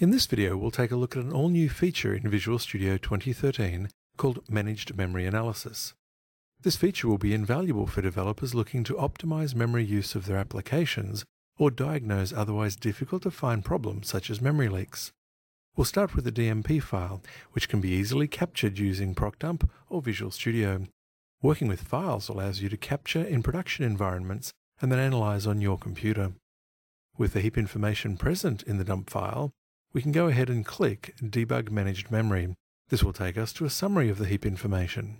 In this video, we'll take a look at an all-new feature in Visual Studio 2013 called Managed Memory Analysis. This feature will be invaluable for developers looking to optimize memory use of their applications or diagnose otherwise difficult-to-find problems such as memory leaks. We'll start with a DMP file, which can be easily captured using ProcDump or Visual Studio. Working with files allows you to capture in production environments and then analyze on your computer. With the heap information present in the dump file, we can go ahead and click Debug Managed Memory. This will take us to a summary of the heap information.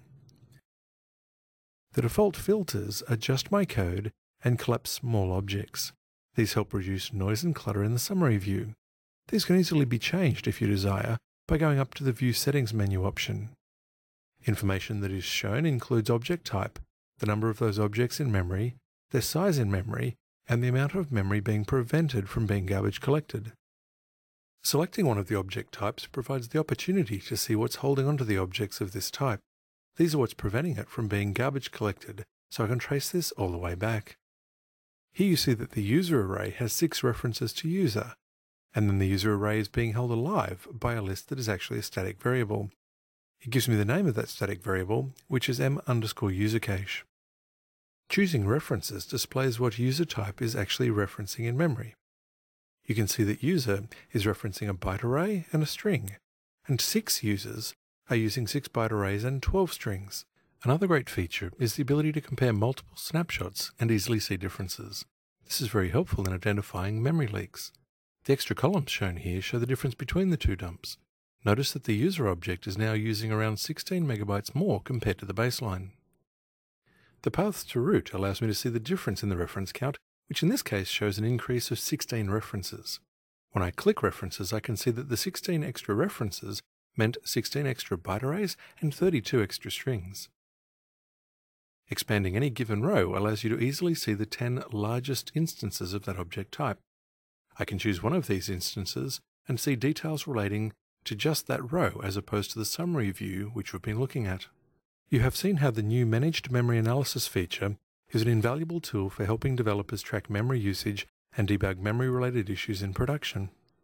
The default filters are Just My Code and Collapse Small Objects. These help reduce noise and clutter in the summary view. These can easily be changed if you desire by going up to the View Settings menu option. Information that is shown includes object type, the number of those objects in memory, their size in memory, and the amount of memory being prevented from being garbage collected. Selecting one of the object types provides the opportunity to see what's holding onto the objects of this type. These are what's preventing it from being garbage collected, so I can trace this all the way back. Here you see that the user array has 6 references to user, and then the user array is being held alive by a list that is actually a static variable. It gives me the name of that static variable, which is m_usercache. Choosing references displays what user type is actually referencing in memory. You can see that user is referencing a byte array and a string, and 6 users are using 6 byte arrays and 12 strings. Another great feature is the ability to compare multiple snapshots and easily see differences. This is very helpful in identifying memory leaks. The extra columns shown here show the difference between the two dumps. Notice that the user object is now using around 16 megabytes more compared to the baseline. The paths to root allows me to see the difference in the reference count, which in this case shows an increase of 16 references. When I click references, I can see that the 16 extra references meant 16 extra byte arrays and 32 extra strings. Expanding any given row allows you to easily see the 10 largest instances of that object type. I can choose one of these instances and see details relating to just that row as opposed to the summary view which we've been looking at. You have seen how the new Managed Memory Analysis feature is an invaluable tool for helping developers track memory usage and debug memory-related issues in production.